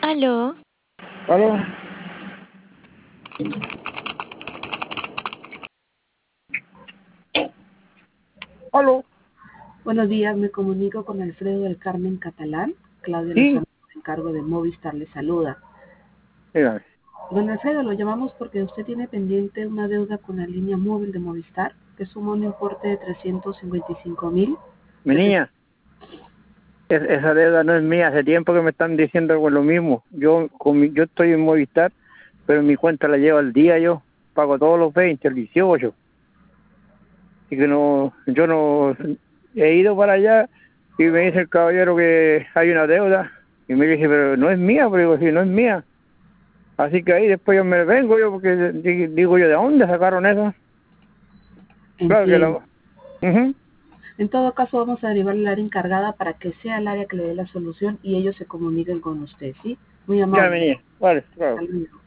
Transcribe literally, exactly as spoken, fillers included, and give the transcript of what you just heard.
Aló. ¿Aló? ¿Aló? Buenos días, me comunico con Alfredo del Carmen Catalán. Claudia Sí, Lozano, en cargo de Movistar, le saluda. dígame. Don Alfredo, lo llamamos porque usted tiene pendiente una deuda con la línea móvil de Movistar, que suma un importe de trescientos cincuenta y cinco mil. Mi niña, es- esa deuda no es mía. Hace tiempo que me están diciendo algo lo mismo. Yo con mi- yo estoy en Movistar, pero mi cuenta la llevo al día yo. Pago todos los veinte, el dieciocho. Así que no, yo no he ido para allá y me dice el caballero que hay una deuda. Y me dice, pero no es mía, pero digo, sí, no es mía. Así que ahí después yo me vengo yo, porque di- digo yo, ¿de dónde sacaron eso? Claro que Entiendo. la... Ujú. En todo caso, vamos a derivar al área encargada para que sea el área que le dé la solución y ellos se comuniquen con usted, ¿sí? Muy Ya, mi amable. niña. Vale, Hasta claro. luego.